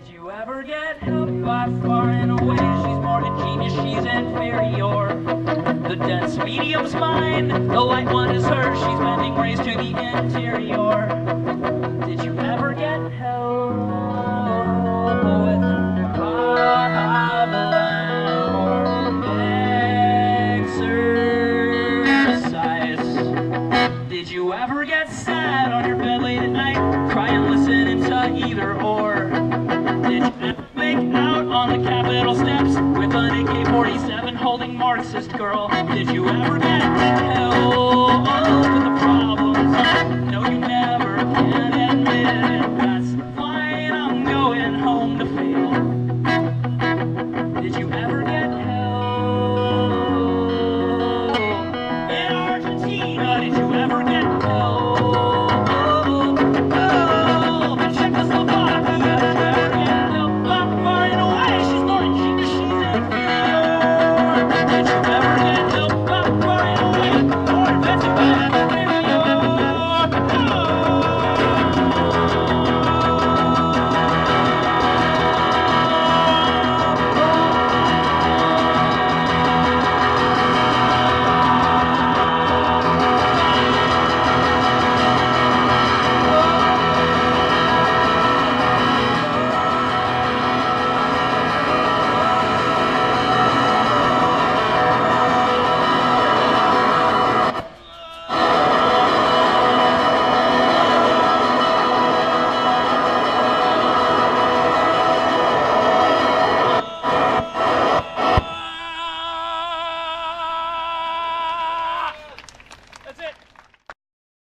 Did you ever get help by far and away? She's more than genius, she's inferior. The dense medium's mine, the light one is hers. She's bending rays to the interior. Did you ever get help with problem or exercise? Did you ever get sad on your bed late at night, cry and listen to either or? Did you ever make out on the Capitol steps with an AK-47 holding Marxist girl? Did you ever get help with the problems? No, you never can admit it. That's fine, I'm going home to fade.